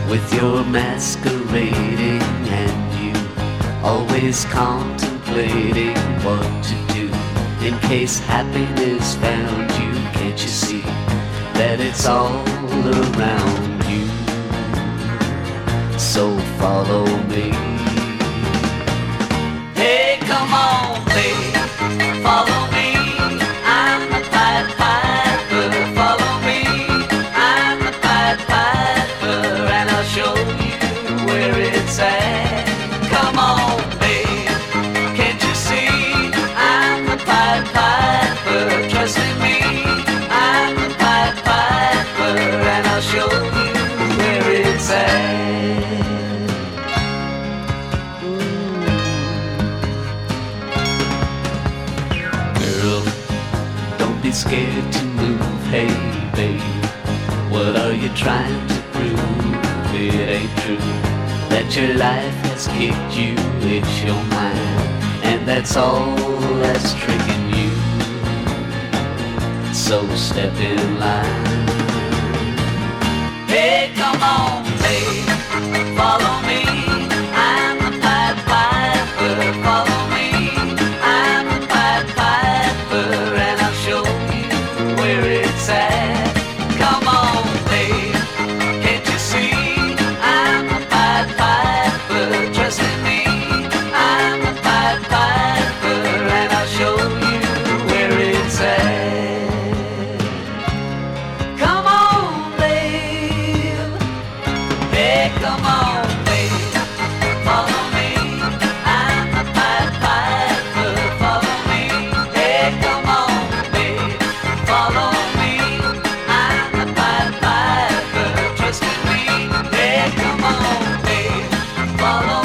with your masquerading and you always contemplating what to do in case happiness found you. Can't you see that it's all around you? So follow me. Hey, come on, babe, follow me. I'm the Pied Piper. Follow me. I'm the Pied Piper, and I'll show you where it's at. Come on, babe, can't you see? I'm the Pied Piper. Trust in me. I'm the Pied Piper, and I'll show you where it's at. Be scared to move, hey babe. What are you trying to prove? It ain't true that your life has kicked you. It's your mind, and that's all that's tricking you. So step in line. Hey, come on, babe, follow me. I'm the Pied Piper. Follow me. I'm the Pied Piper, and I'll show where it's at. Come on, babe, can't you see? I'm the Pied Piper. Trust in me. I'm the Pied Piper, and I'll show you where it's at. Come on, babe. Hey, come on, babe, follow me. I'm the Pied Piper. Follow me. Hey, come on, babe, follow me. I'm the Pied Piper. Trust in me. Hey, come on, babe, follow